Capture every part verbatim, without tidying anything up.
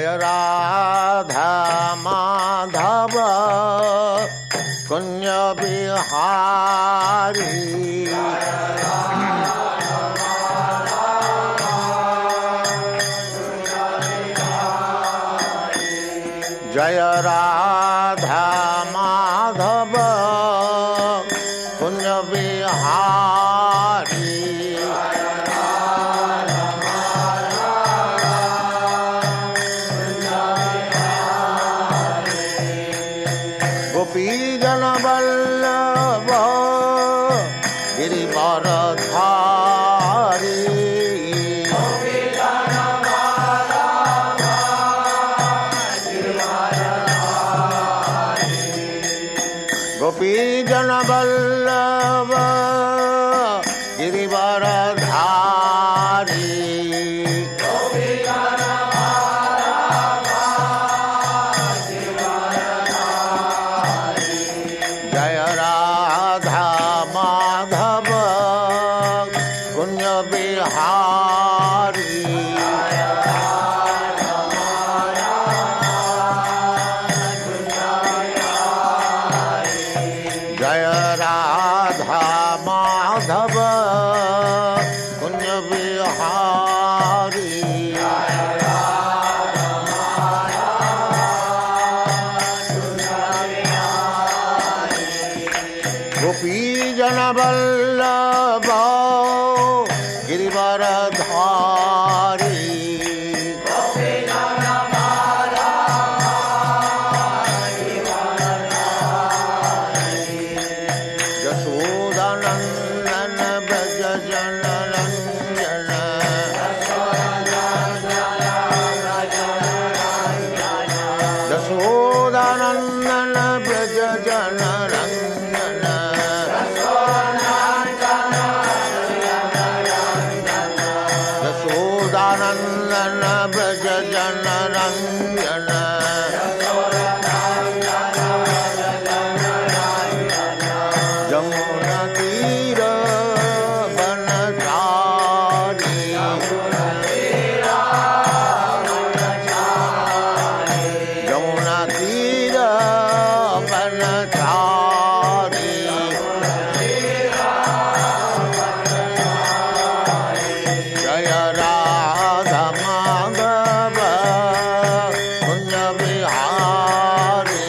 राधा माधव कुंज बिहारी जय राधा माधव कुंज बिहारी गोपी जन वल्लभ गिरिवरधारी गोपी जन वल्लभ गिरिवरधारी जय राधा माधव कुंज बिहारी जय राधा माधव कुंज बिहारी गोपी जन वल्लभ गिरिवरधारी यशोदानंदन ब्रज जन रंजन यशोदानंदन ब्रज जन रंजन यशोदानंदन ब्रज जन रंजन जमुना तीर बनचारी जमुना तीर बनचारी जय राधा माधव कुंज बिहारी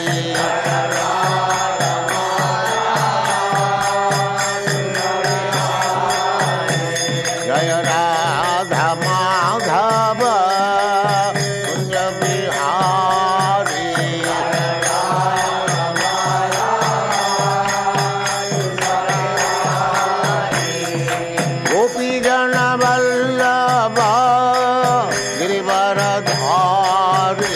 जय राधा माधव कुंज बिहारी गोपी जन वल्लभ गिरिवरधारी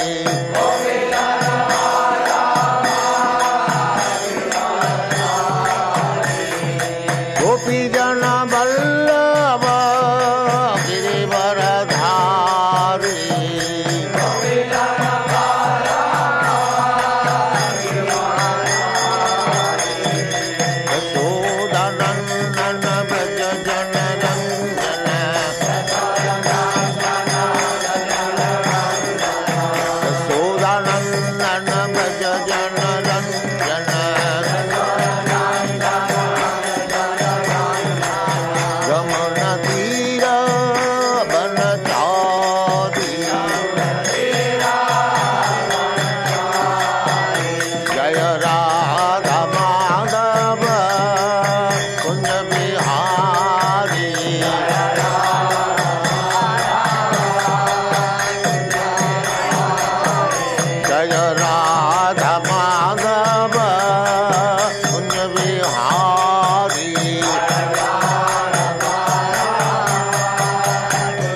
गोपी जन वल्लभ गिरिवरधारी यशोदानंदन ब्रज जन रंजन यशोदानंदन ब्रज जन रंजन यमुना तीर बनचारी जय राधा माधव कुंज बिहारी जय राधा माधव कुंज बिहारी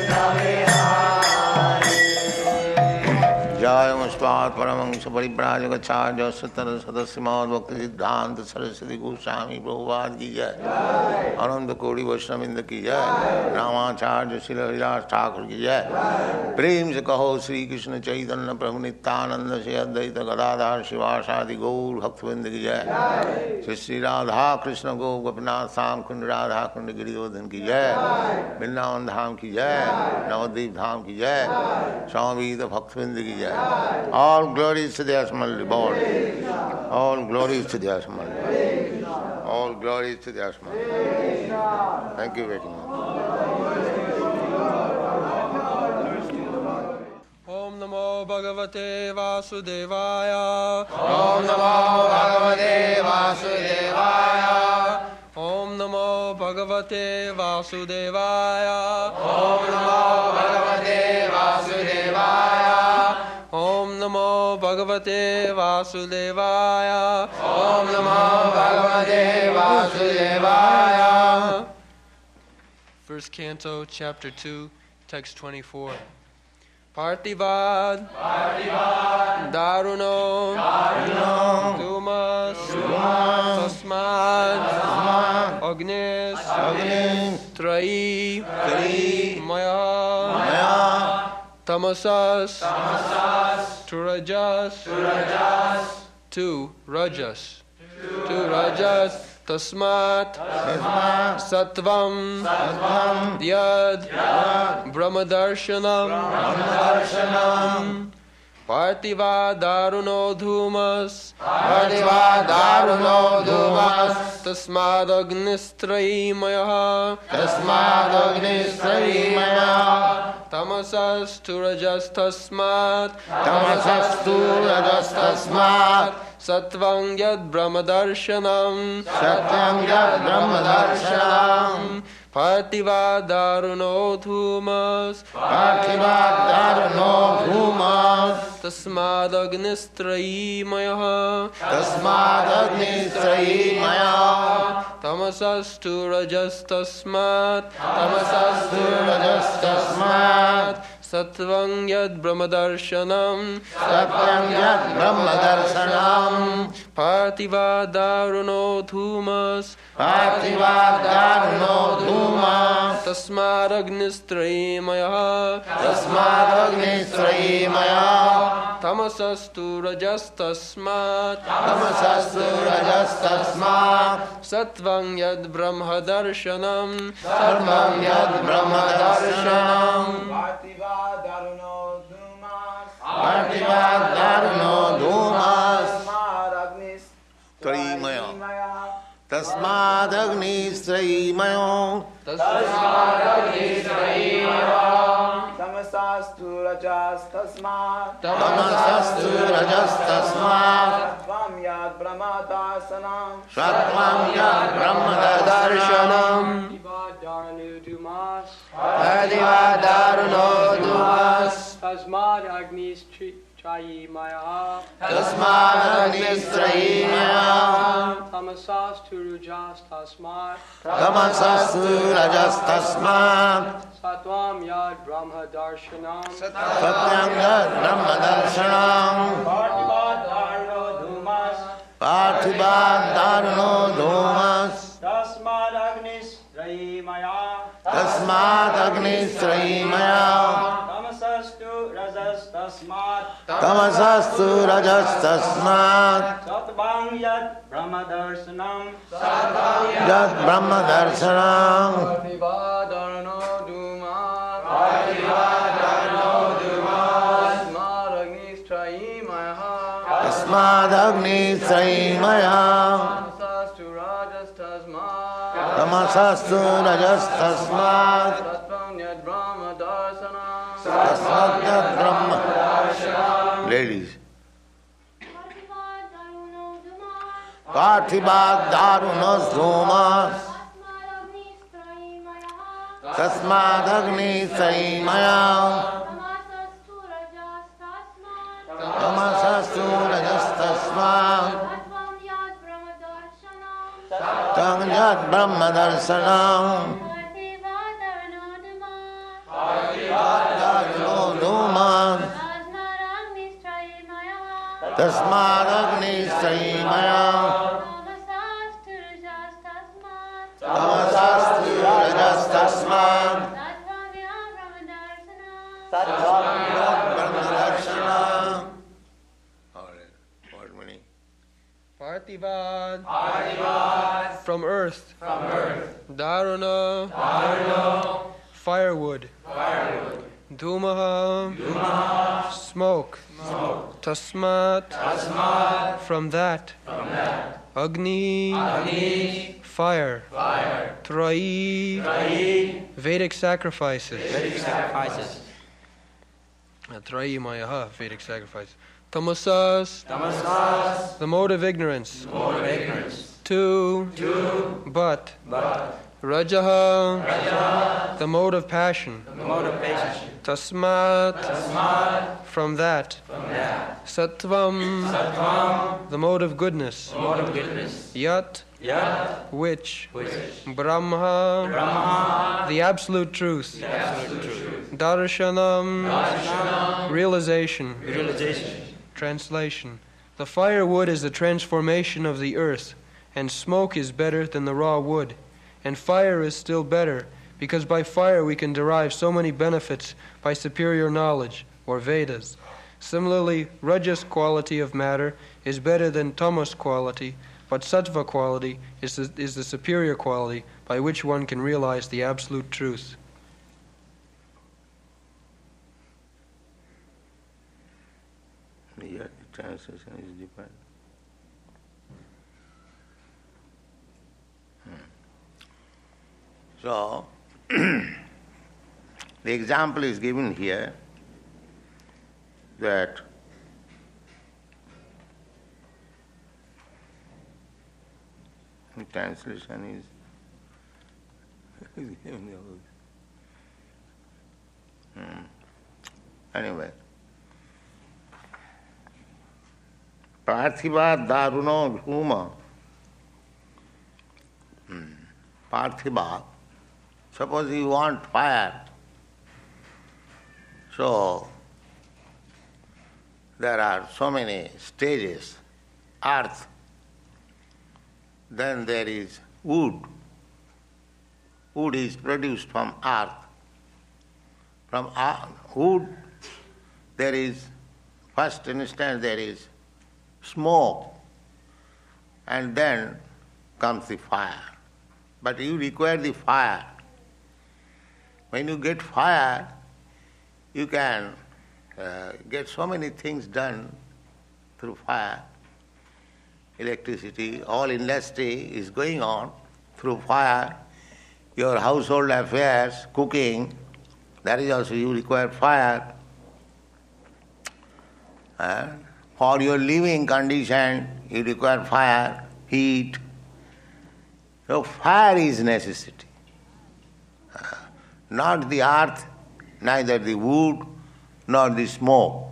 जय मुस्पात परमहंस परिव्राजक जगच्चार्य सतर सदस्य भक्ति सिद्धांत सरस्वती गोस्वामी प्रभुपाद की जय, अनंत कोटि वैष्णविंद की जय, रामाचार्य श्री हरिदास ठाकुर की जय। प्रेम से कहो श्री कृष्ण चैतन्य प्रभु नित्यानंद से अद्वैत गदाधर शिवासादि गौर भक्तवृंद की जय। श्री श्री राधा कृष्ण गो गोपीनाथ श्याम कुंड राधा कुंड गिरिवर्धन की जय, वृंदावन धाम की जय, नवद्वीप धाम की जय, स्वामी भक्तवृंद की जय। All glories to the Asmal Lord. All glories to the Asmal. All glories to the Asmal. Thank you very much. Om Namo Bhagavate Vasudevaya. Om Namo Bhagavate Vasudevaya. Om Namo Bhagavate Vasudevaya. Om Namo Bhagavate Vasudevaya. Om Namo Bhagavate Vasudevaya. Om Namo Bhagavate Vasudevaya. First Canto, Chapter two, Text twenty-four. Partivad, Partivad, Daruno, Daruno, Dumas, Dumas, Tasmad, Tasmad, Agnis, Agnis, Trai, Trai, Maya, Maya, Tamasas, Tamasas, Turajas, Turajas, two Rajas, two Rajas, Tasmat, Tasmat, Sattvam, Sattvam, Yad, Yad, Brahmadarshanam, Brahmadarshanam, Partiva Daruno Dhumas, Partiva Daruno Dhumas, Tasmad Agnistrai Maya, Tasmad Agnistrai Maya, Tamasas Turajas Tasmat, Tamasastu Rajas Tasmat, Sattvam Yad Brahmadarshanam, Satyam Yad Brahmadarshanam, Partiva Daruno Dhumas, Partiva Daruno Dhumas, Tasmad Agnistrai Maya, Tasmad Agnistrai Maya, Tamasas Turajas Tasmat, Tamasastu Rajas Tasmat, Sattvam Yad Brahmadarshanam, Satyam Yad Brahmadarshanam, Partiva Daruno Dhumas, Partiva Daruno Dhumas, Tasmad Agnistrai Maya, Tasmad Agnistrai Maya, Tamasastu Rajas Tasmat, Tamasastu Rajas Tasmat, Sattvam Yad Brahmadarshanam, Sattvam Yad Brahmadarshanam, Partiva Daruno Dhumas, Partiva Daruno Dhumas, Tasmad Agnis Trimaya, Tasmad Agnistrai Maya, Tasmad Agnistrai Tamasastu Rajas Tasmad, Tamasastu Rajas Tasmat, Sattvam Yad Brahmadarshanam, Sattvam Yad Brahmadarshanam, Partiva Daruno Dhumas, Tasmad Agnis Trayi Maya, Tasmad Agnistrai Maya, Tamasas Turujas Tasmad, Tamasastu Rajas Tasmat, Sattvam Yad Brahma Darshanam, Satyam Yad Brahmadarshanam, Partiva Daruno Dhumas, Partiva Daruno Dhumas, Tasmad Agnis Trayi Maya, Tasmad Agnistrai Maya, Tamasastu Rajas Tasmad, Tamasastu Rajas Tasmat, Sattvam Yad Brahmadarshanam, Yad Brahmadarshanam, Partiva Daruno Dhumas, Tasmad Agnistrai Maya, Tasmad Agnistrai Maya, Tamasastu Rajas Tasmat, Tamasastu Rajas Tasmat, Sattvam Yad Brahmadarshanam, Tasmat Yad Brahmadarshanam. Ladies. Parthiva Daruno Dhumas, Tasmad Agnistrai Maya, Tamasastu Rajas Tasmat, Sattvam Yad Brahmadarshanam, Partiva Daruno Dhumas, Tasmad Agni Srimaya Tamasastu Rajas Tasmad Brahmadarshana. Alright, what meaning? Parthivad. Parthivad. From earth. From earth. Dharuna. Dharuna. Firewood. Firewood. Dhumaha. Dhumaha. Smoke. Smoke. Tasmat. Tasmad. From that. From that. Agni. Agni. Fire. Fire. Trayi. Trayi. Vedic sacrifices. Vedic sacrifices. Uh, Trayi Mayaha. Vedic sacrifices. Tamasas. Tamasas. The mode of ignorance. Mode of ignorance. Two. Two. But. But. Rajaha. Raja. The mode of passion. The mode of patience. Tasmat. Tasmad. From that. From that. Sattvam. Sattvam. The mode of goodness. The mode of goodness. Yat. Yat. Which. Which. Brahma. Brahma. The absolute truth. The absolute truth. Darshanam. Darshanam. Realization. Realization. Translation. The firewood is the transformation of the earth, and smoke is better than the raw wood, and fire is still better, because by fire we can derive so many benefits by superior knowledge, or Vedas. Similarly, Rajas quality of matter is better than Tamas quality, but Sattva quality is the, is the superior quality by which one can realize the absolute truth. Yeah, the translation is different. Hmm. So, the example is given here that the translation is hmm. Anyway, Parthiva Daruno Dhuma. Hmm. Parthiva. Suppose you want fire. So, there are so many stages. Earth. Then there is wood. Wood is produced from earth. From earth, wood, there is, first instance there is smoke, and then comes the fire. But you require the fire. When you get fire, you can uh, get so many things done through fire. Electricity, all industry is going on through fire. Your household affairs, cooking, that is also you require fire. Uh, for your living condition, you require fire, heat. So fire is necessity. Uh, not the earth, neither the wood, nor the smoke.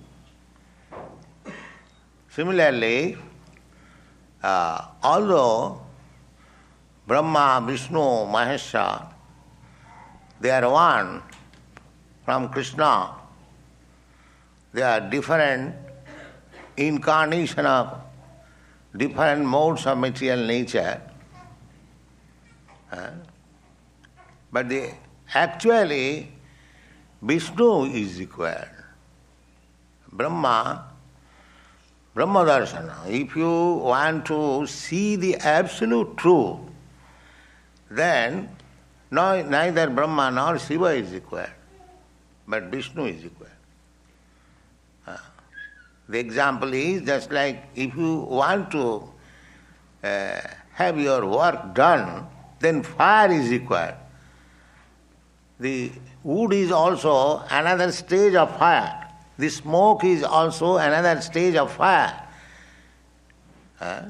Similarly, uh, although Brahma, Vishnu, Mahesha, they are one from Krishna, they are different incarnation of different modes of material nature. Uh, but the, actually, Vishnu is required. Brahma, Brahma Darshana. If you want to see the absolute truth, then no, neither Brahma nor Shiva is required, but Vishnu is required. Uh, the example is just like if you want to uh, have your work done, then fire is required. The wood is also another stage of fire. The smoke is also another stage of fire. Uh,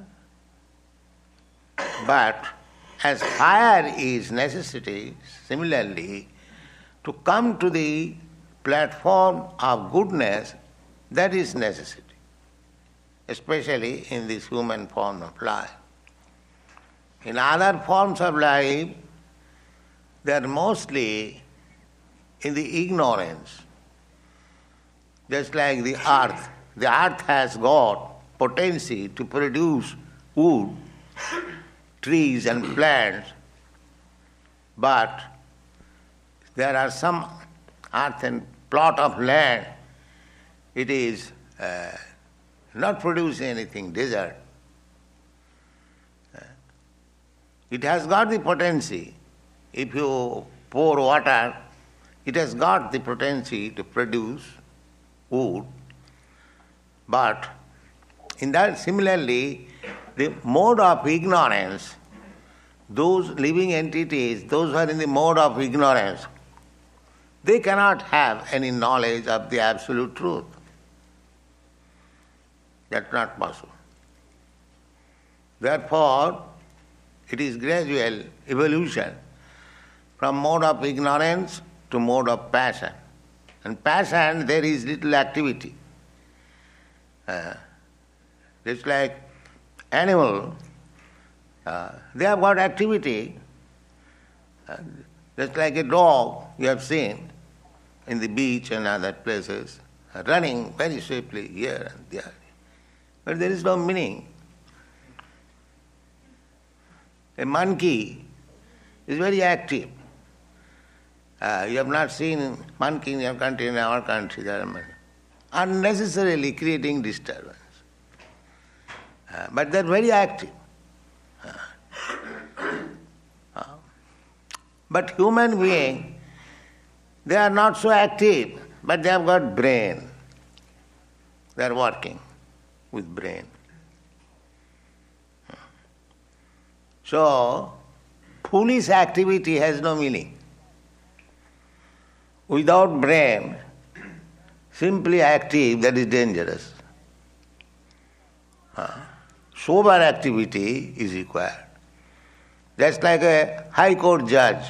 but as fire is necessity, similarly, to come to the platform of goodness, that is necessity, especially in this human form of life. In other forms of life, they are mostly in the ignorance. Just like the earth, the earth has got potency to produce wood, trees and plants, but there are some earth and plot of land, it is uh, not producing anything, desert. Uh, it has got the potency. If you pour water, it has got the potency to produce wood. But in that, similarly, the mode of ignorance, those living entities, those who are in the mode of ignorance, they cannot have any knowledge of the absolute truth. That's not possible. Therefore, it is gradual evolution from mode of ignorance to mode of passion. And passion, there is little activity. Uh, it's like animal, uh, they have got activity. Uh, just like a dog you have seen in the beach and other places, uh, running very swiftly here and there. But there is no meaning. A monkey is very active. Uh, you have not seen monkey in your country, in our country, there are many. Unnecessarily creating disturbance. Uh, but they are very active. Uh, uh, but human being, they are not so active, but they have got brain. They are working with brain. So, foolish activity has no meaning. Without brain, simply active, that is dangerous. Uh, sober activity is required. Just like a high court judge,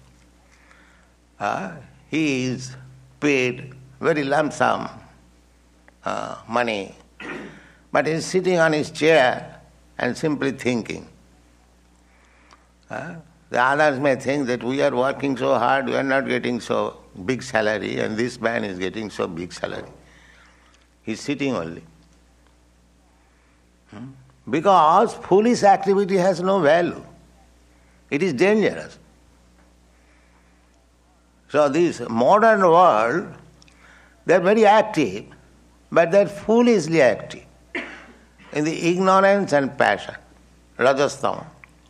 uh, he is paid very lump sum uh, money, but he is sitting on his chair and simply thinking. Uh, the others may think that we are working so hard, we are not getting so big salary, and this man is getting so big salary. He is sitting only. Hmm? Because foolish activity has no value. It is dangerous. So this modern world, they are very active, but they are foolishly active in the ignorance and passion, Rajasthan.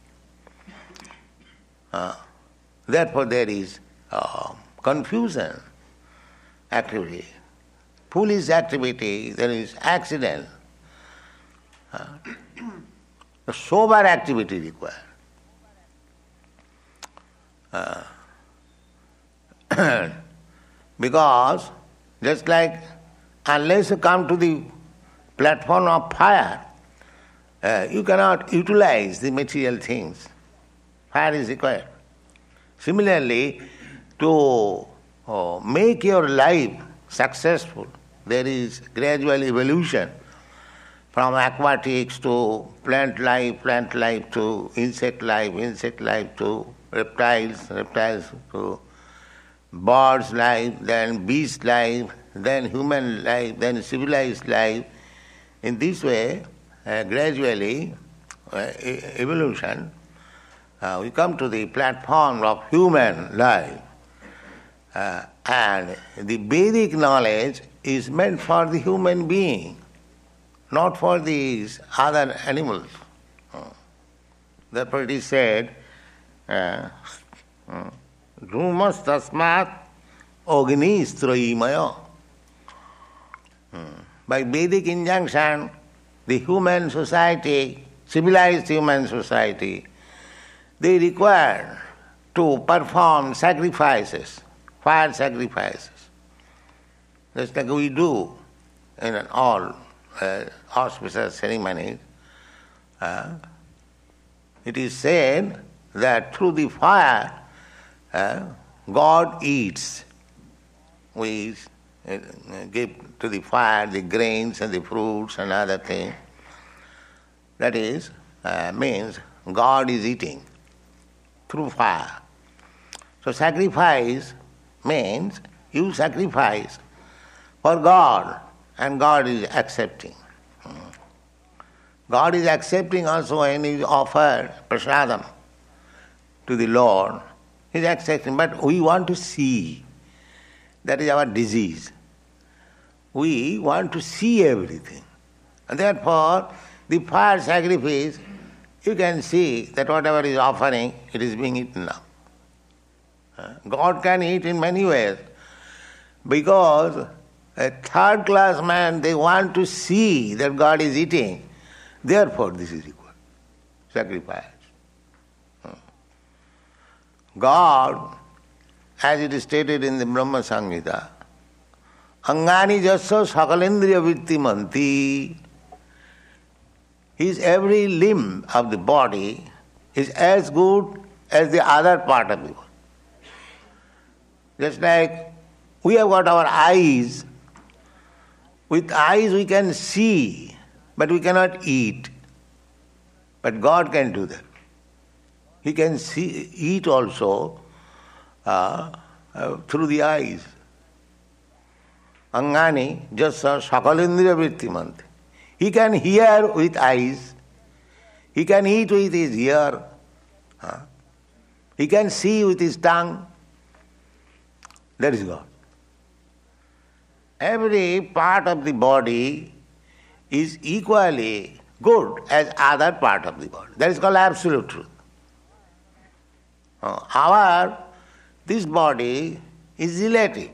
Uh, therefore there is uh, confusion, activity, foolish activity, there is accident. Uh, the sober activity required. Uh, because just like unless you come to the platform of fire, uh, you cannot utilize the material things. Fire is required. Similarly, to uh, make your life successful, there is gradual evolution from aquatics to plant life, plant life to insect life, insect life to reptiles, reptiles to birds life, then beast life, then human life, then civilized life. In this way, uh, gradually, uh, e- evolution, uh, we come to the platform of human life. Uh, and the Vedic knowledge is meant for the human being, not for these other animals. Uh, therefore it is said, uh, uh, Dhumas tasmat ognistroimaya. By Vedic injunction, the human society, civilized human society, they require to perform sacrifices, fire sacrifices, just like we do in all uh, auspicious ceremonies. Uh, it is said that through the fire, uh, God eats. We uh, give to the fire the grains and the fruits and other things. That is, uh, means God is eating through fire. So sacrifice means you sacrifice for God, and God is accepting. God is accepting also when He offers prasadam to the Lord. He is accepting, but we want to see. That is our disease. We want to see everything. And therefore, the fire sacrifice, you can see that whatever is offering, it is being eaten up. God can eat in many ways, because a third class man, they want to see that God is eating. Therefore, this is required. Sacrifice. God, as it is stated in the Brahma Samhita, Angani jasya sakalendriya vritti manti, his every limb of the body is as good as the other part of the body. Just like we have got our eyes, with eyes we can see, but we cannot eat. But God can do that. He can see, eat also uh, uh, through the eyes. Angani jasya sakalendriya vritti manti. He can hear with eyes. He can eat with his ear. Huh? He can see with his tongue. That is God. Every part of the body is equally good as other part of the body. That is called absolute truth. Uh, our, this body is relative.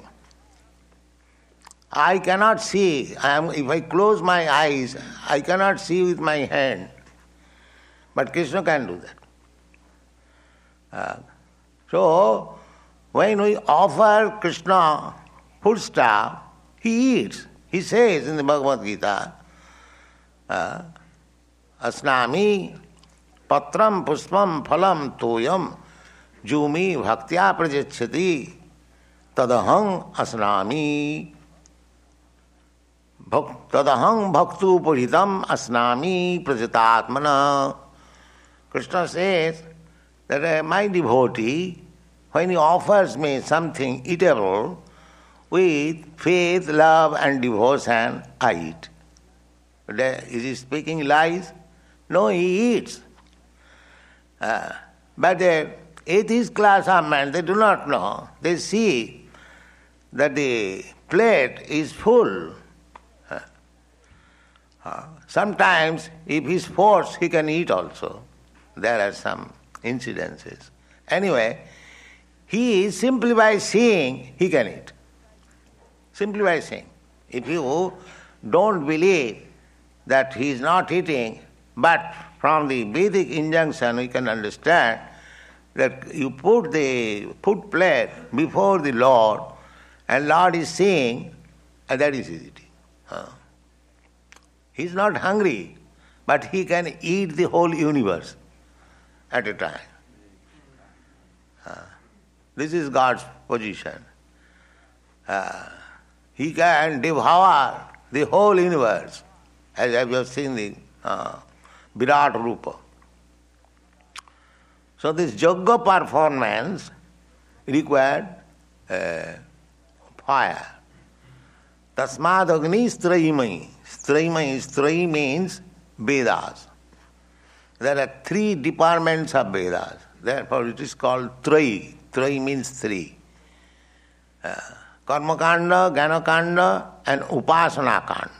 I cannot see. I am, if I close my eyes, I cannot see with my hand. But Krishna can do that. Uh, so, when we offer Krishna foodstuff, he eats. He says in the Bhagavad Gita, uh, Asnami patram puspam phalam toyam jumi bhaktya prajachati tadahang asnami. Tadahang bhaktu puridam asnami prajatatmana. Krishna says that uh, my devotee, when he offers me something eatable, with faith, love and devotion, I eat. Is he speaking lies? No, he eats. Uh, but the atheist class of men, they do not know. They see that the plate is full. Uh, sometimes, if he is forced, he can eat also. There are some incidences. Anyway, he is simply by seeing, he can eat. Simply by seeing. If you don't believe that he is not eating, but from the Vedic injunction we can understand that you put the food plate before the Lord, and Lord is seeing, and that is his eating. Uh. He is not hungry, but he can eat the whole universe at a time. Uh, this is God's position. Uh, he can devour the whole universe, as we have seen the uh, Virat Rupa. So this yoga performance required uh, fire. Tasmad agni straimai. Straimai, strai means Vedas. There are three departments of Vedas. Therefore it is called Trai. Trai means three. Uh, Karmakanda, Gyanakanda and Upasanakanda.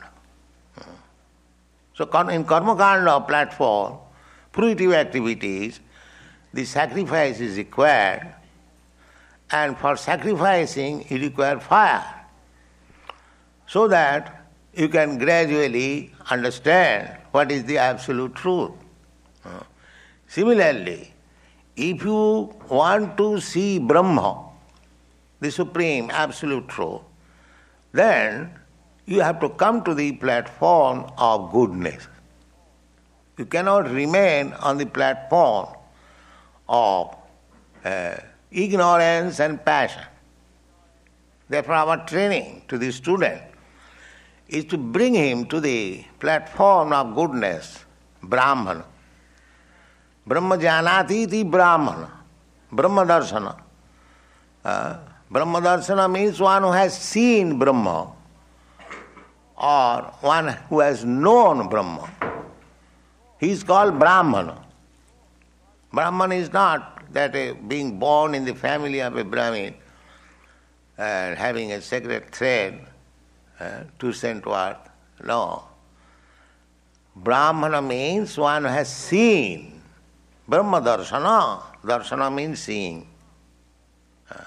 So in Karmakanda platform, fruitive activities, the sacrifice is required, and for sacrificing you require fire, so that you can gradually understand what is the absolute truth. Uh, similarly, if you want to see Brahma, the supreme absolute truth, then you have to come to the platform of goodness. You cannot remain on the platform of uh, ignorance and passion. Therefore, our training to the student is to bring him to the platform of goodness, Brahmana. Brahma janati iti Brahmana, Brahma darshana. Uh, Brahma darshana means one who has seen Brahma, or one who has known Brahma. He is called Brahmana. Brahman is not that a, being born in the family of a Brahmin and having a sacred thread, uh, two cent worth. No. Brahmana means one who has seen. Brahma darshana. Darshana means seeing. Uh,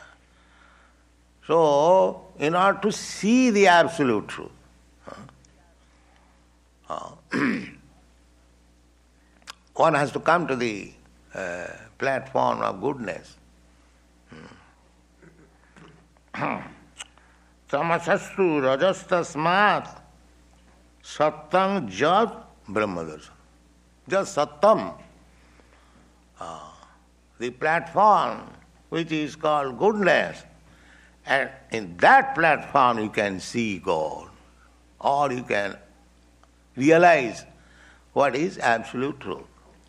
so, in order to see the absolute truth, uh, one has to come to the uh, platform of goodness. Tamasastu rajastasmat sattam jat brahmadarsana. Just sattam. Uh, the platform which is called goodness, and in that platform you can see God, or you can realize what is absolute truth.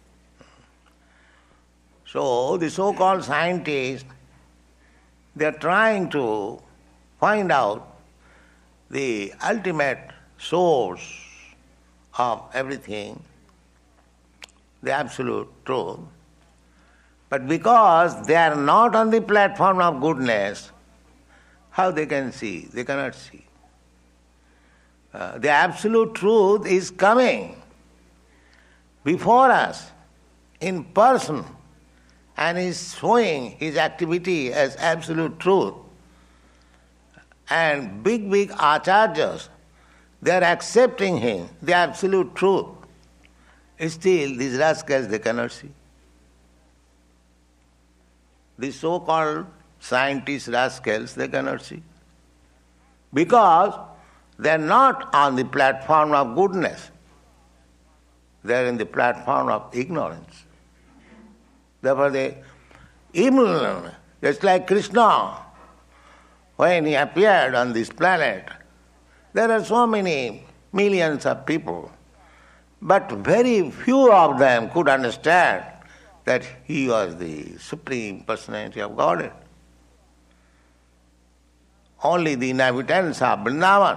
So the so-called scientists, they are trying to find out the ultimate source of everything, the absolute truth. But because they are not on the platform of goodness, how they can see? They cannot see. Uh, the absolute truth is coming before us in person and is showing his activity as absolute truth. And big, big acharyas, they are accepting him, the absolute truth. Still, these rascals, they cannot see. These so-called scientist rascals, they cannot see. Because they are not on the platform of goodness. They are in the platform of ignorance. Therefore, they evil, just like Krishna, when he appeared on this planet, there are so many millions of people, but very few of them could understand that he was the Supreme Personality of Godhead. Only the inhabitants of Vrindavan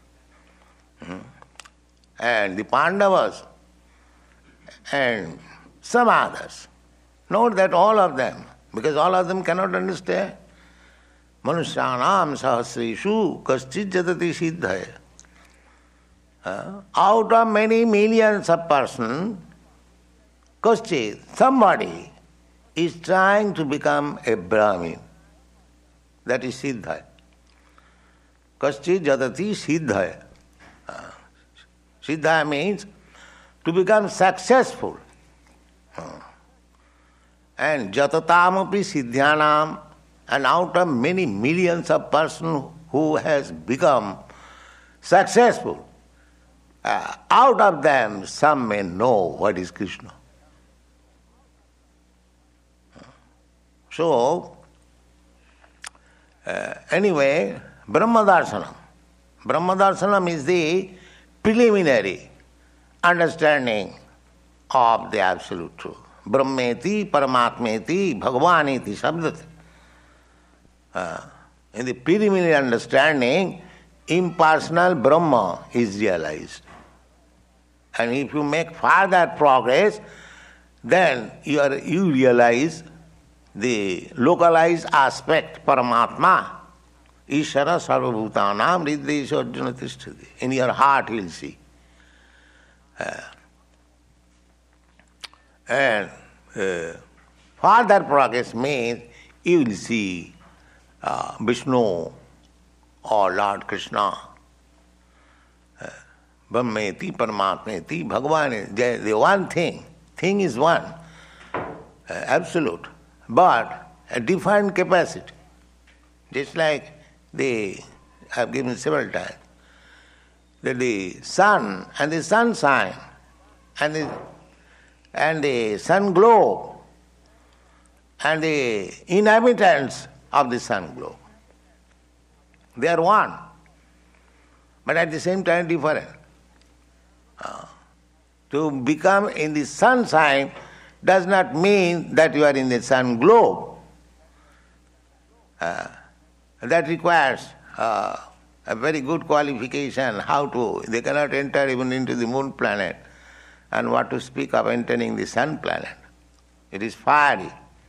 and the Pandavas and some others. Note that all of them, because all of them cannot understand. Manushyanam sahasreshu kaschid jatati siddhaya. Uh, out of many millions of persons, kaschid, somebody is trying to become a Brahmin. That is siddhaya. Kaschid jatati siddhaya. Uh, siddhaya means to become successful. Uh, and jatataamapi siddhyanam, and out of many millions of persons who has become successful, uh, out of them some may know what is Krishna. So, uh, anyway, Brahmadarsanam. Brahmadarsanam is the preliminary understanding of the absolute truth. Brahmeti, Paramatmeti, Bhagavaniti, Sabdati. Uh, in the preliminary understanding, impersonal Brahma is realized. And if you make further progress, then you, are, you realize the localized aspect, Paramatma, Ishara Sarvabhutanam Riddhesha Arjuna Tishtati. In your heart you will see. Uh, and uh, further progress means you will see uh, Vishnu or Lord Krishna. Uh, Brahmeti, Paramatmeti, Bhagavan, the one thing. Thing is one, uh, absolute, but a different capacity. Just like the, I have given several times, that the sun and the sunshine and the and the sun globe and the inhabitants of the sun globe, they are one, but at the same time different. Uh, to become in the sunshine does not mean that you are in the sun globe. Uh, that requires uh, a very good qualification how to, they cannot enter even into the moon planet, and what to speak of entering the sun planet. It is fiery.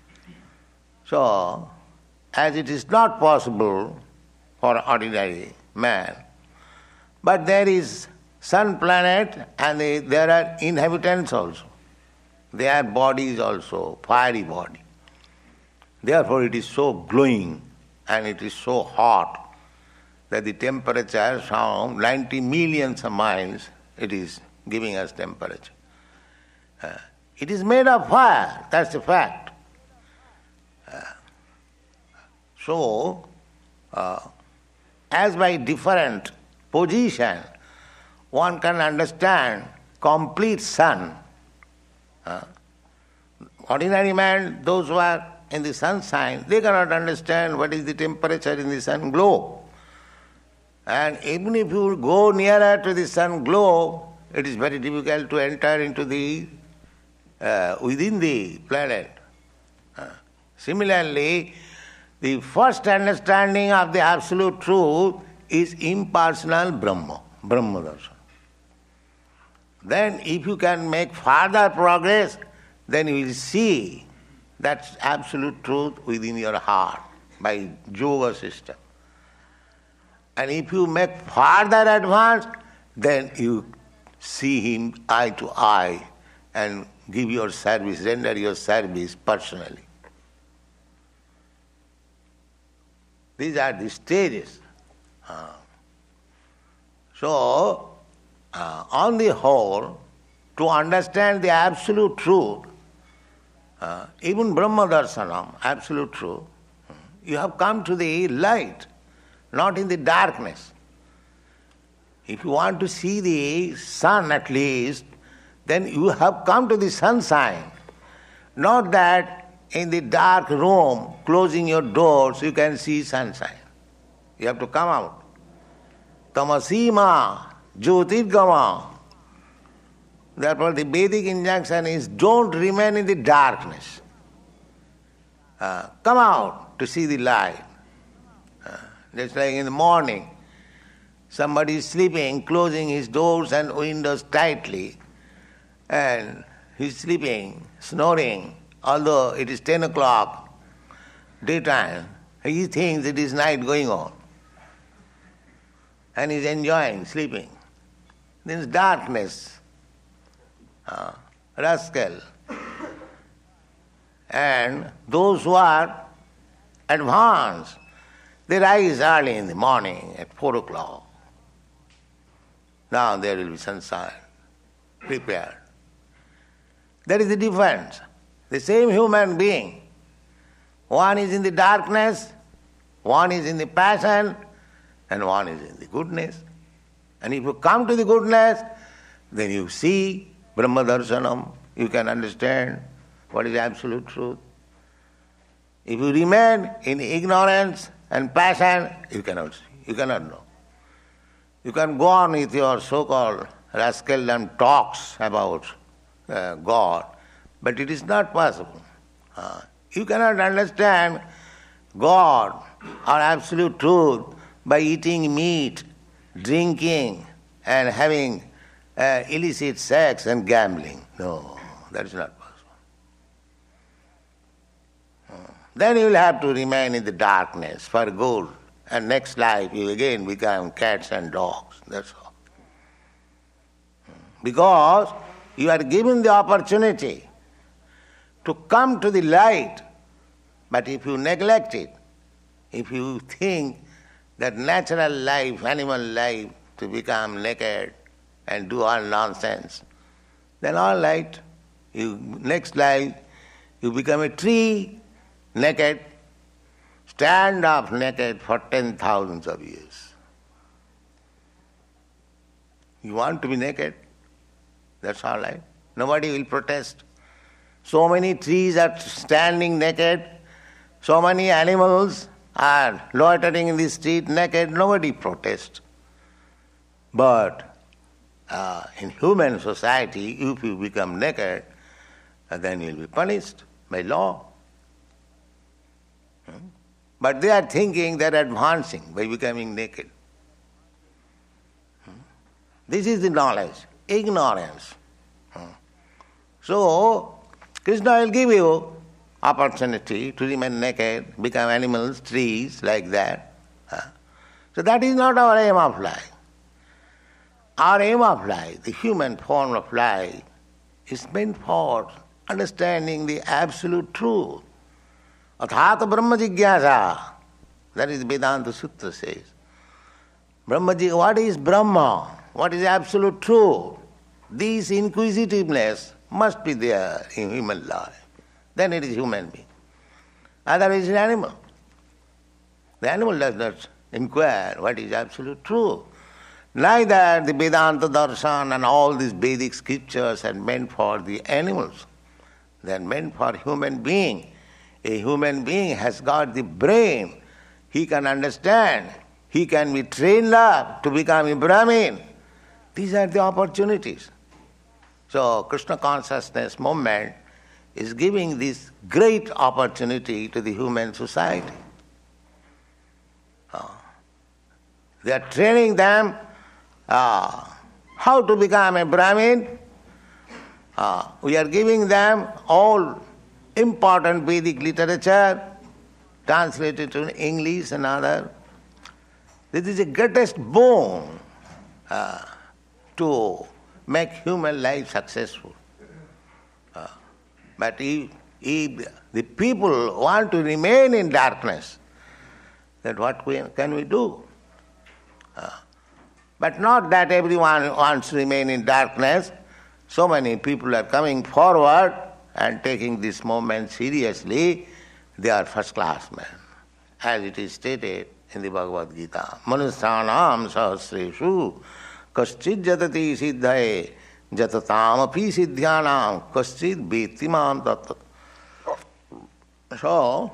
So, as it is not possible for ordinary man, but there is sun planet and they, there are inhabitants also. Their body is also fiery body. Therefore it is so glowing and it is so hot that the temperature from ninety millions of miles it is giving us temperature. Uh, it is made of fire, that's a fact. Uh, so, uh, as by different position, one can understand complete sun. Uh, ordinary man, those who are in the sunshine, they cannot understand what is the temperature in the sun glow. And even if you go nearer to the sun glow, it is very difficult to enter into the, uh, within the planet. Uh, similarly, the first understanding of the absolute truth is impersonal Brahma, Brahma Darshan. Then if you can make further progress, then you will see that absolute truth within your heart by yoga system. And if you make further advance, then you see him eye to eye and give your service, render your service personally. These are the stages. Uh, so, uh, on the whole, to understand the absolute truth, uh, even Brahma Darshanam, absolute truth, you have come to the light, not in the darkness. If you want to see the sun at least, then you have come to the sunshine. Not that in the dark room, closing your doors, you can see sunshine. You have to come out. Tamasima, Jyotirgama. Therefore the Vedic injunction is don't remain in the darkness. Uh, come out to see the light. Uh, just like in the morning, somebody is sleeping, closing his doors and windows tightly, and he's sleeping, snoring, although it is ten o'clock, daytime, he thinks it is night going on. And he's enjoying sleeping. Then it's darkness, uh, rascal. And those who are advanced, they rise early in the morning at four o'clock. Now there will be sunshine, prepared. That is the difference. The same human being. One is in the darkness, one is in the passion, and one is in the goodness. And if you come to the goodness, then you see Brahma Darshanam, you can understand what is absolute truth. If you remain in ignorance and passion, you cannot see, you cannot know. You can go on with your so-called rascaldom talks about uh, God, but it is not possible. Uh, you cannot understand God or absolute truth by eating meat, drinking, and having uh, illicit sex and gambling. No, that is not possible. Uh, then you will have to remain in the darkness for good, and next life you again become cats and dogs. That's all. Because you are given the opportunity to come to the light, but if you neglect it, if you think that natural life, animal life, to become naked and do all nonsense, then all right, you next life you become a tree, naked, stand up naked for ten thousands of years. You want to be naked? That's all right. Nobody will protest. So many trees are standing naked, so many animals are loitering in the street naked, nobody protests. But uh, in human society, if you become naked, uh, then you will be punished by law. Hmm? But they are thinking they are advancing by becoming naked. This is the knowledge, ignorance. So, Krishna will give you opportunity to remain naked, become animals, trees, like that. So that is not our aim of life. Our aim of life, the human form of life, is meant for understanding the absolute truth. Athata Brahma Jigyasa. That is Vedanta Sutra says. Brahma, what is Brahma? What is absolute truth? This inquisitiveness must be there in human life. Then it is human being. Otherwise it is animal. The animal does not inquire what is absolute truth. Neither the Vedanta Darshan and all these Vedic scriptures are meant for the animals. They are meant for human being. A human being has got the brain. He can understand. He can be trained up to become a Brahmin. These are the opportunities. So Krishna consciousness movement is giving this great opportunity to the human society. Uh, they are training them uh, how to become a Brahmin. Uh, we are giving them all important Vedic literature translated to English and other. This is the greatest boon uh, to make human life successful. Uh, but if, if the people want to remain in darkness, then what we, can we do? Uh, but not that everyone wants to remain in darkness. So many people are coming forward and taking this movement seriously. They are first-class men, as it is stated in the Bhagavad Gita. Manusyanam sahasreshu kaschid jatati siddhaye jatatam api siddhyanam kaschid bhetimam tattva. So,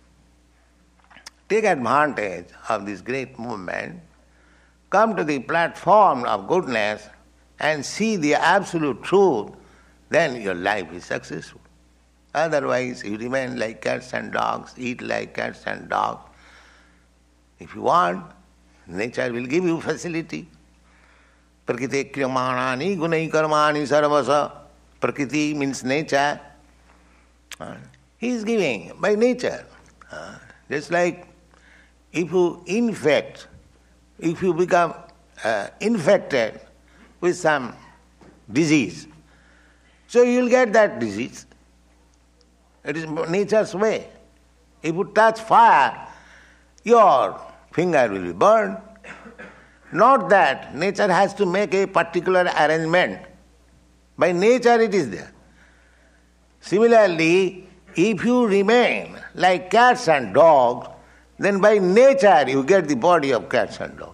take advantage of this great movement, come to the platform of goodness and see the absolute truth, then your life is successful. Otherwise, you remain like cats and dogs, eat like cats and dogs. If you want, nature will give you facility. Prakriti kriyamanani gunai karmani sarvasa. Prakriti means nature. He is giving by nature. Just like if you infect, if you become uh, infected with some disease, so you will get that disease. It is nature's way. If you touch fire, your finger will be burned. Not that nature has to make a particular arrangement. By nature it is there. Similarly, if you remain like cats and dogs, then by nature you get the body of cats and dogs.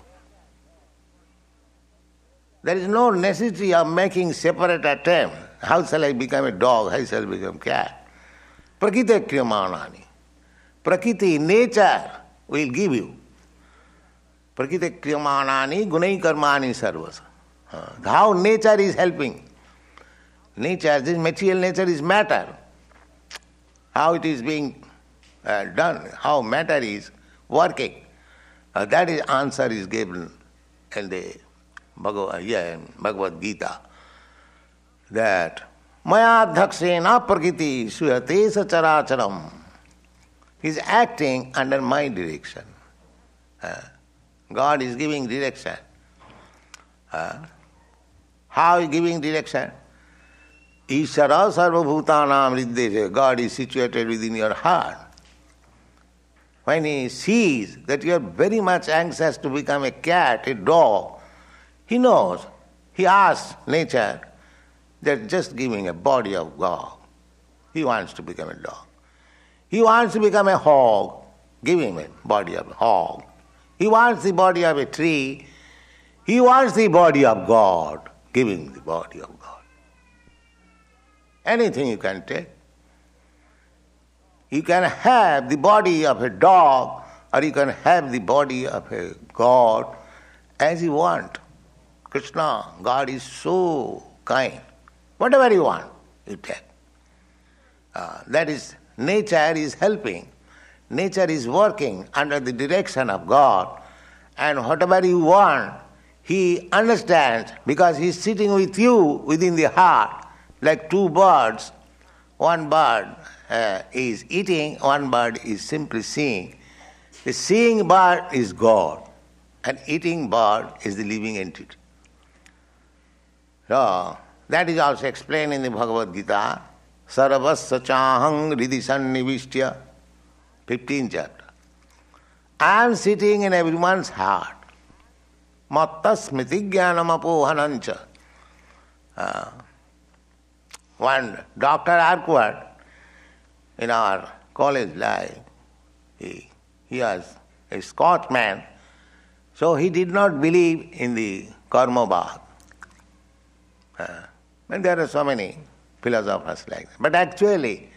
There is no necessity of making separate attempt. How shall I become a dog? How shall I become cat? Prakriti kriyamanani. Prakriti, nature, will give you. Prakriti kriyamanani gunai karmani sarvasa. How nature is helping. Nature, this material nature is matter. How it is being uh, done, how matter is working. Uh, that is answer is given in the Bhagavad, yeah, in Bhagavad Gita. That Maya dhakshena prakriti suyate sacharacharam. He is acting under my direction. Uh, God is giving direction. Uh, how is giving direction? Ishara sarvabhutanam riddesha. God is situated within your heart. When He sees that you are very much anxious to become a cat, a dog, He knows. He asks nature that just giving a body of God. He wants to become a dog. He wants to become a hog, give him a body of a hog. He wants the body of a tree. He wants the body of God, give him the body of God. Anything you can take. You can have the body of a dog or you can have the body of a God as you want. Krishna, God is so kind. Whatever you want, you take. Uh, that is, nature is helping. Nature is working under the direction of God. And whatever you want, he understands because he is sitting with you within the heart, like two birds. One bird uh, is eating, one bird is simply seeing. The seeing bird is God, and eating bird is the living entity. So, that is also explained in the Bhagavad Gita, Sarvasya chahang ridhi sannivishya, fifteenth chapter. I am sitting in everyone's heart. Matta smriti jnanam apohanancha. Uh, one Doctor Arkward in our college life, he, he was a Scotsman, so he did not believe in the karma bhag. Uh, and there are so many philosophers like that. But actually,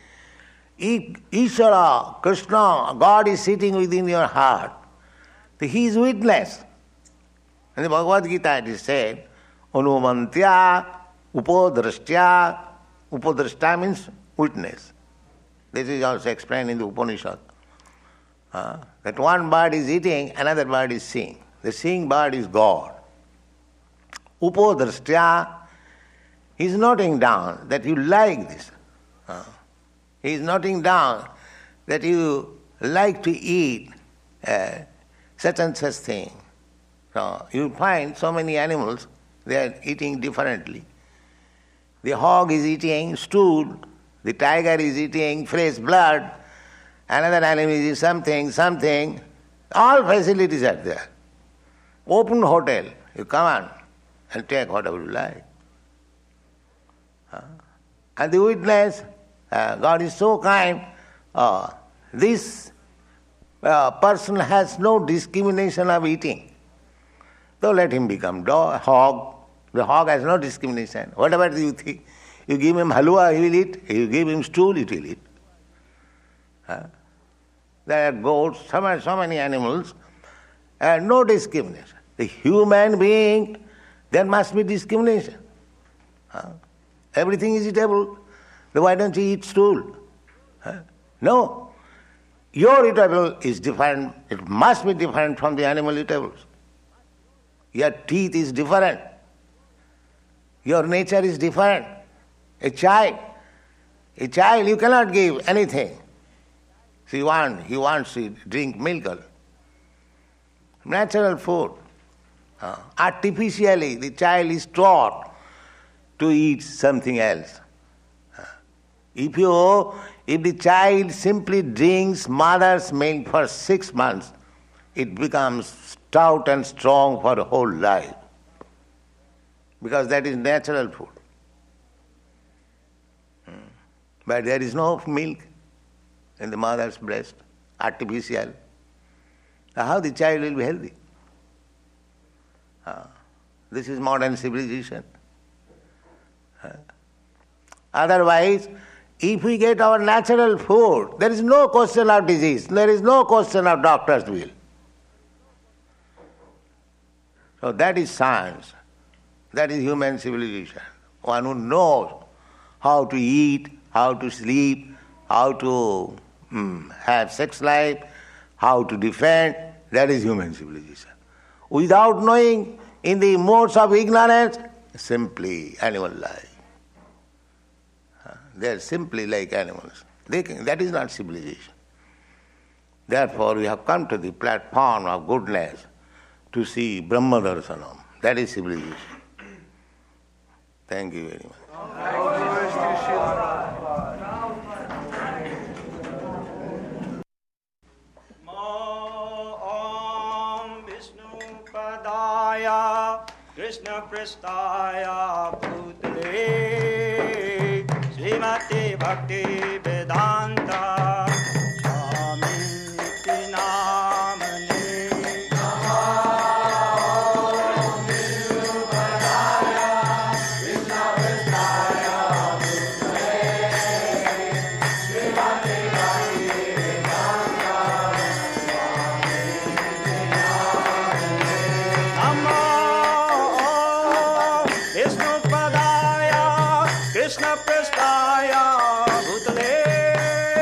Ishvara, Krishna, God is sitting within your heart. He is witness. In the Bhagavad Gita it is said, Anumantya upodrashtya. Upodrashta means witness. This is also explained in the Upanishad. Uh, that one bird is eating, another bird is seeing. The seeing bird is God. Upodrashtya, he is noting down that you like this. Uh, he is noting down that you like to eat uh, such and such thing. So you find so many animals, they are eating differently. The hog is eating stool, the tiger is eating fresh blood, another animal is eating something, something. All facilities are there. Open hotel, you come on and take whatever you like. Uh, and the witness, uh, God is so kind, uh, this uh, person has no discrimination of eating. So let him become dog, hog. The hog has no discrimination. Whatever you think, you give him halwa, he will eat. You give him stool, it will eat. Uh, there are goats, so many, so many animals, and no discrimination. The human being, there must be discrimination. Uh, everything is eatable. Then why don't you eat stool? Uh, no. Your eatable is different. It must be different from the animal eatables. Your teeth is different. Your nature is different. A child, a child, you cannot give anything. So he wants, he wants to drink milk. Natural food. Uh, artificially, the child is taught to eat something else. Uh, if you, if the child simply drinks mother's milk for six months, it becomes stout and strong for the whole life. Because that is natural food. Hmm. But there is no milk in the mother's breast, artificial. How the child will be healthy? Uh, this is modern civilization. Uh, otherwise, if we get our natural food, there is no question of disease, there is no question of doctor's will. So that is science. That is human civilization. One who knows how to eat, how to sleep, how to mm, have sex life, how to defend, that is human civilization. Without knowing in the modes of ignorance, simply animal life. They are simply like animals. They can, that is not civilization. Therefore, we have come to the platform of goodness to see Brahma Darshanam. That is civilization. Thank you very much. Om Vishnu Padaya Krishna Prestaya Bhutale Srimati Bhakti Vedanta Swami Niti Namane Krishna Prestaya Bhutale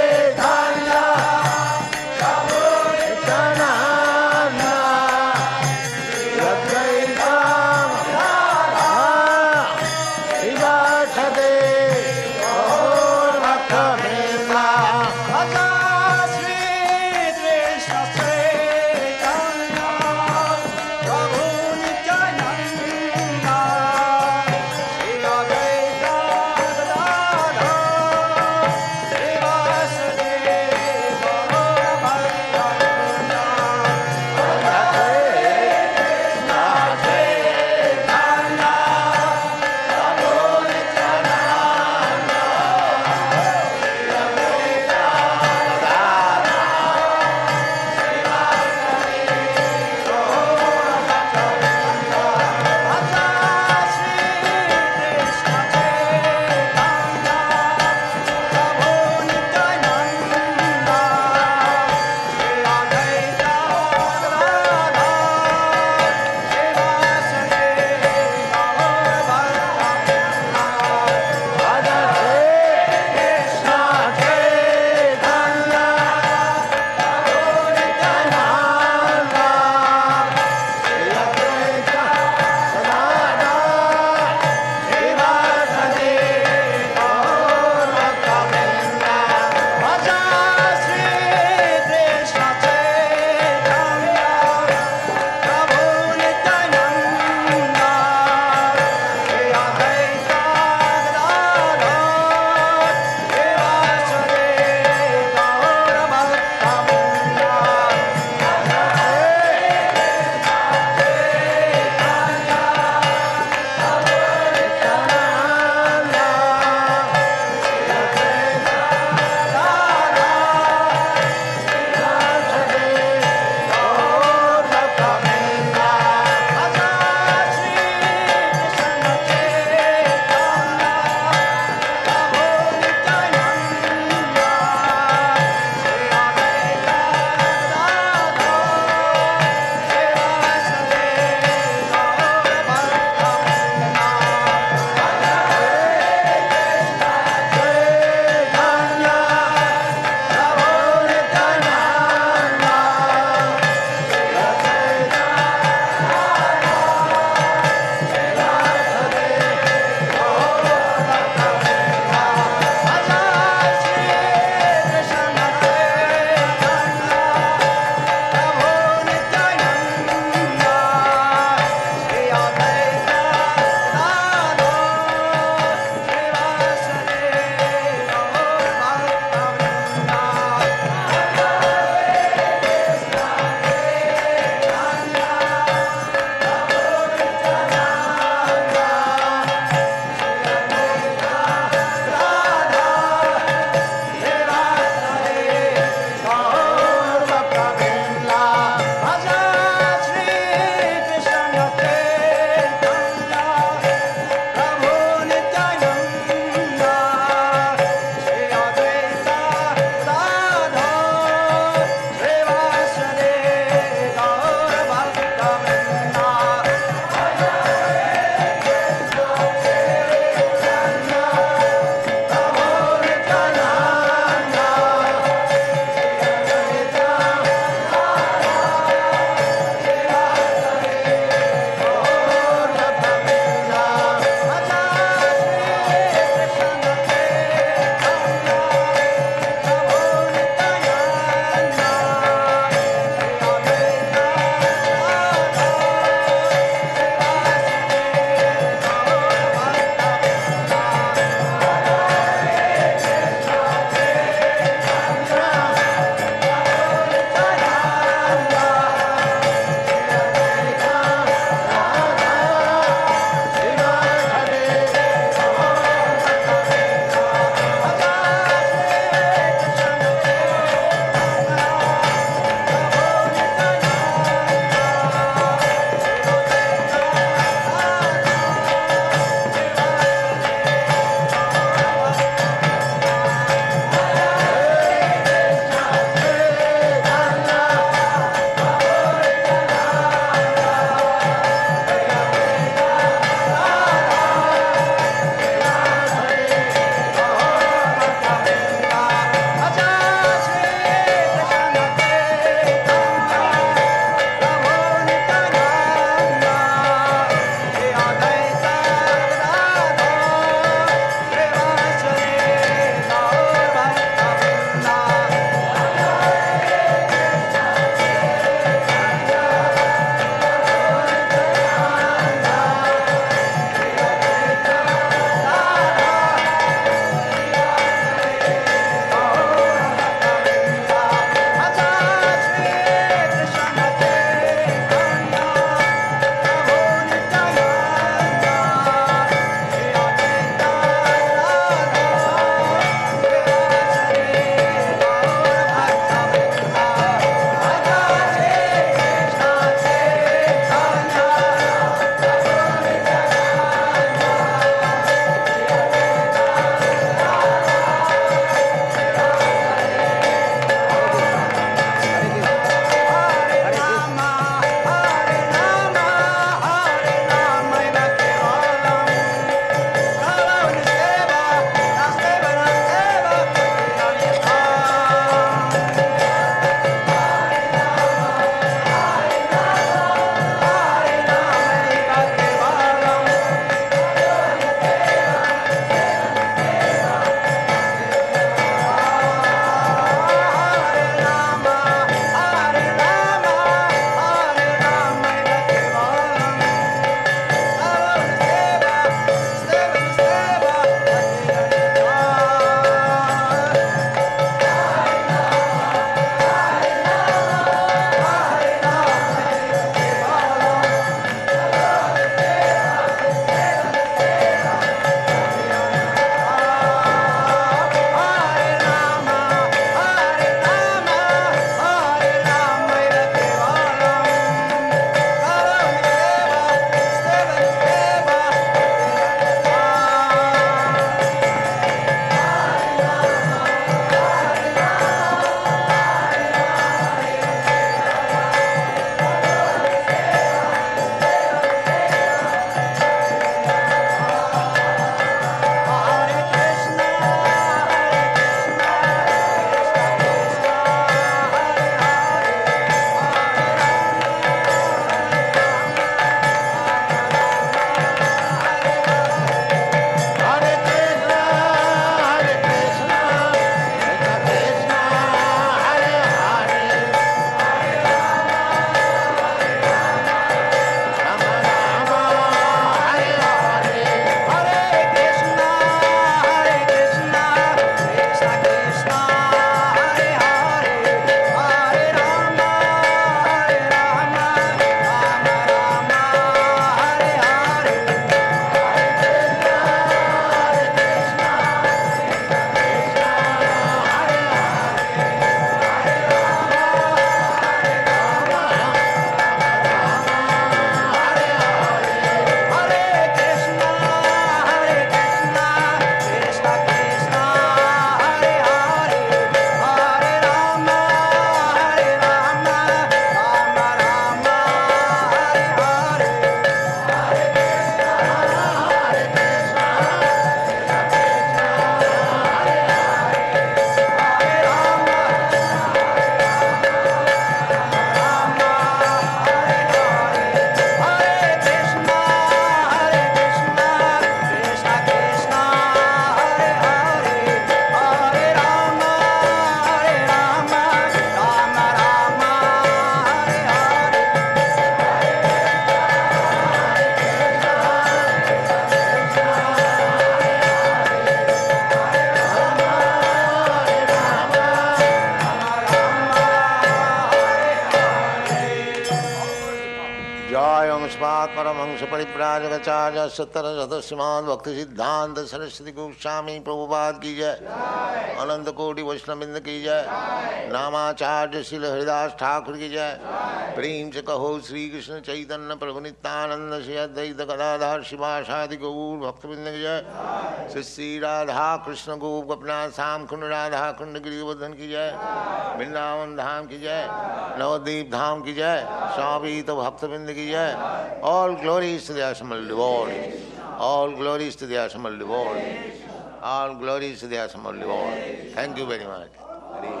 वंश परिव्राजकाचार्य सत्तर सदस्यमान भक्ति सिद्धांत सरस्वती गोस्वामी प्रभुपाद की जय। अनंत कोटि वैष्णववृंद की जय। नामाचार्य श्री हरिदास ठाकुर की जय। प्रेम से कहो श्री कृष्ण चैतन्य प्रभु नित्यानंद श्री अद्वैत गदाधर शिवासादि गौर भक्तवृंद की जय। श्री श्री राधा कृष्ण गोप गोपनाथ श्याम कुंड राधा कुंड गिरिवर्धन की जय। वृंदावन धाम की जय। नवद्वीप धाम की जय। स्वामी तो भक्तवृंद की जय। All glories to the assembled devotees. All glories to the assembled devotees. All glories to the assembled devotees. Thank you very much.